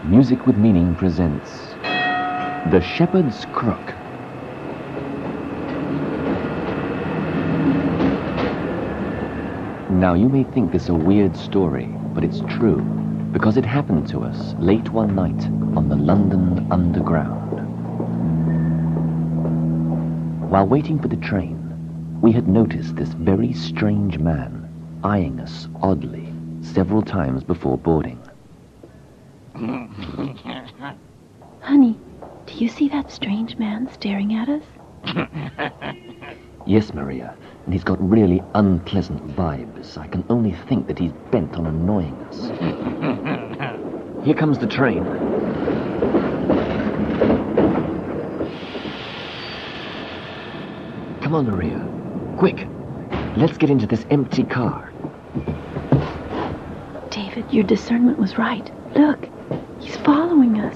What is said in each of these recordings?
Music with Meaning presents The Shepherd's Crook. Now, you may think this a weird story, but it's true, because it happened to us late one night on the London Underground. While waiting for the train, we had noticed this very strange man eyeing us oddly several times before boarding. Honey, do you see that strange man staring at us? Yes, Maria, and he's got really unpleasant vibes. I can only think that he's bent on annoying us. Here comes the train. Come on, Maria. Quick. Let's get into this empty car. David, your discernment was right. Look, he's following us.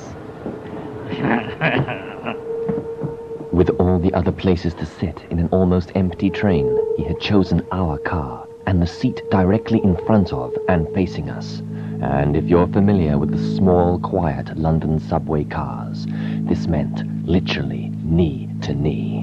With all the other places to sit in an almost empty train, he had chosen our car and the seat directly in front of and facing us. And if you're familiar with the small, quiet London subway cars, this meant literally knee to knee.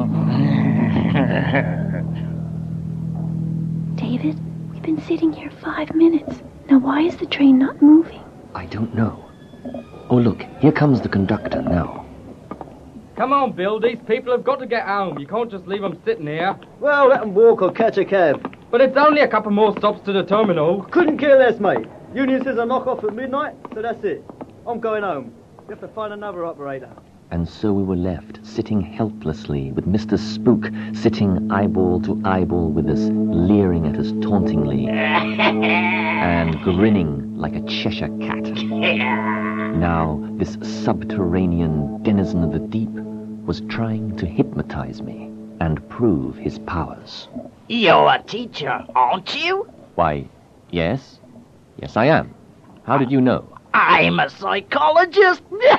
David, we've been sitting here 5 minutes. Now why is the train not moving? I don't know. Oh, look, here comes the conductor now. Come on, Bill, these people have got to get home. You can't just leave them sitting here. Well, let them walk or catch a cab. But it's only a couple more stops to the terminal. Couldn't care less, mate. Union says I knock off at midnight, so that's it. I'm going home. You have to find another operator. And so we were left, sitting helplessly, with Mr. Spook sitting eyeball to eyeball with us, leering at us tauntingly, and grinning like a Cheshire cat. Now, this subterranean denizen of the deep was trying to hypnotize me and prove his powers. You're a teacher, aren't you? Why, yes. Yes, I am. How did you know? I'm a psychologist. This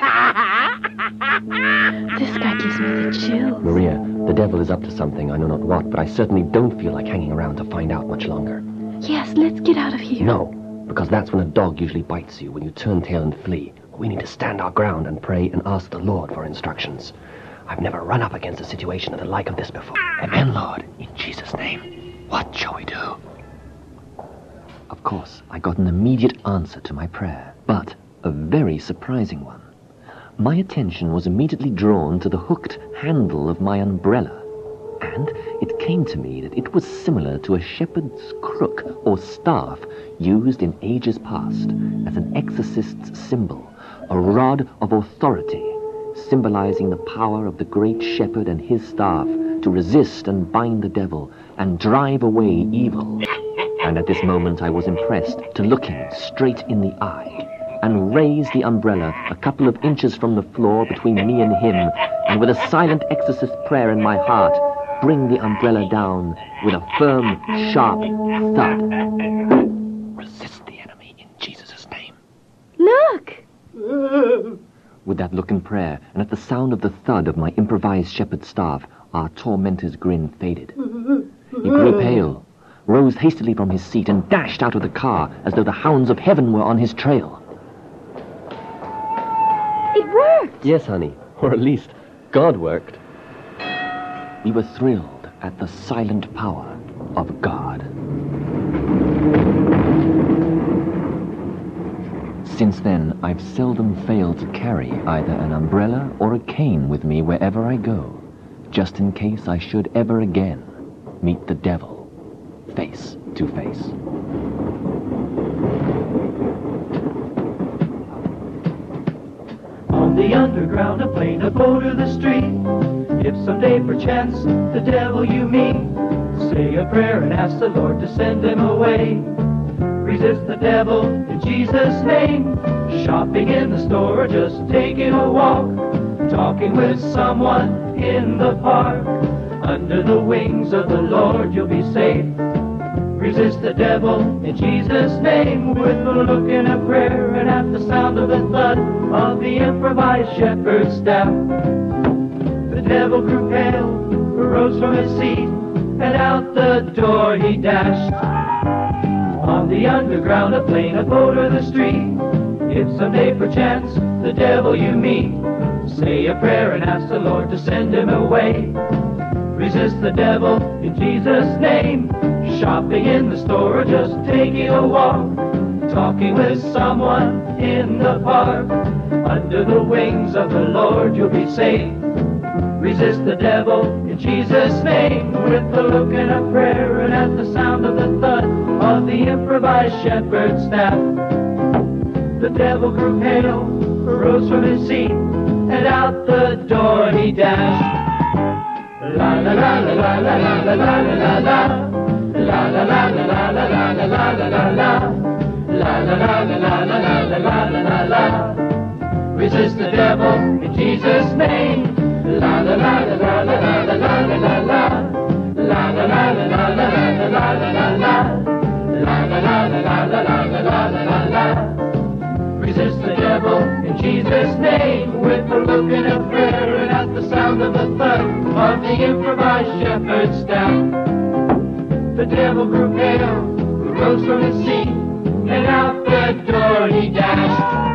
guy gives me the chills. Maria, the devil is up to something, I know not what, but I certainly don't feel like hanging around to find out much longer. Yes, let's get out of here. No, because that's when a dog usually bites you, when you turn tail and flee. We need to stand our ground and pray and ask the Lord for instructions. I've never run up against a situation of the like of this before. Amen, Lord, in Jesus' name. What shall we do? Of course, I got an immediate answer to my prayer, but a very surprising one. My attention was immediately drawn to the hooked handle of my umbrella, and it came to me that it was similar to a shepherd's crook or staff used in ages past as an exorcist's symbol, a rod of authority, symbolizing the power of the great shepherd and his staff to resist and bind the devil and drive away evil. And at this moment I was impressed to look him straight in the eye and raise the umbrella a couple of inches from the floor between me and him, and with a silent exorcist prayer in my heart, bring the umbrella down with a firm, sharp thud. Resist the enemy in Jesus' name. Look! With that look and prayer, and at the sound of the thud of my improvised shepherd's staff, our tormentor's grin faded. He grew pale, rose hastily from his seat, and dashed out of the car as though the hounds of heaven were on his trail. It worked! Yes, honey, or at least God worked. We were thrilled at the silent power of God. Since then, I've seldom failed to carry either an umbrella or a cane with me wherever I go, just in case I should ever again meet the devil face to face. On the underground, a plane, a boat, or the street. If someday perchance the devil you meet, say a prayer and ask the Lord to send him away. Resist the devil in Jesus' name. Shopping in the store or just taking a walk. Talking with someone in the park. Under the wings of the Lord you'll be safe. Resist the devil in Jesus' name with a look and a prayer, and at the sound of the thud of the improvised shepherd's staff. The devil grew pale, arose from his seat, and out the door he dashed. On the underground, a plane, a boat, or the street. If someday perchance the devil you meet, say a prayer and ask the Lord to send him away. Resist the devil in Jesus' name. Shopping in the store or just taking a walk. Talking with someone in the park. Under the wings of the Lord you'll be safe. Resist the devil in Jesus' name. With a look and a prayer and at the sound of the thud of the improvised shepherd's staff. The devil grew pale, arose from his seat, and out the door he dashed. La la la la la la la la la la la. La la la la la la la la la la la. La la la la la la la la la la la. Resist the devil in Jesus' name. La la la la la la la la la la la. La la la la la la la la la la la. La la la la la la la la la la. Resist the devil in Jesus' name. With a look and a prayer and at the sound of the thud of the improvised shepherd's staff. The devil grew pale, rose from his seat, and out the door he dashed.